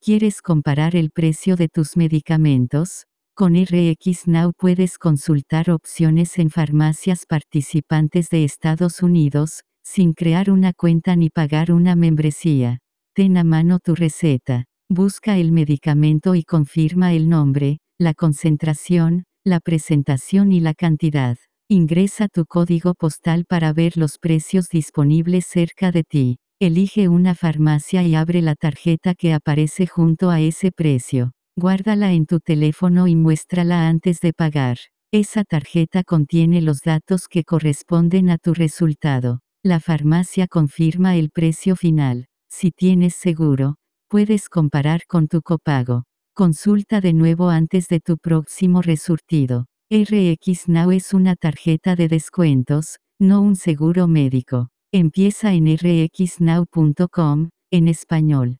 ¿Quieres comparar el precio de tus medicamentos? Con RxNow puedes consultar opciones en farmacias participantes de Estados Unidos, sin crear una cuenta ni pagar una membresía. Ten a mano tu receta. Busca el medicamento y confirma el nombre, la concentración, la presentación y la cantidad. Ingresa tu código postal para ver los precios disponibles cerca de ti. Elige una farmacia y abre la tarjeta que aparece junto a ese precio. Guárdala en tu teléfono y muéstrala antes de pagar. Esa tarjeta contiene los datos que corresponden a tu resultado. La farmacia confirma el precio final. Si tienes seguro, puedes comparar con tu copago. Consulta de nuevo antes de tu próximo resurtido. RxNow es una tarjeta de descuentos, no un seguro médico. Empieza en rxnow.com, en español.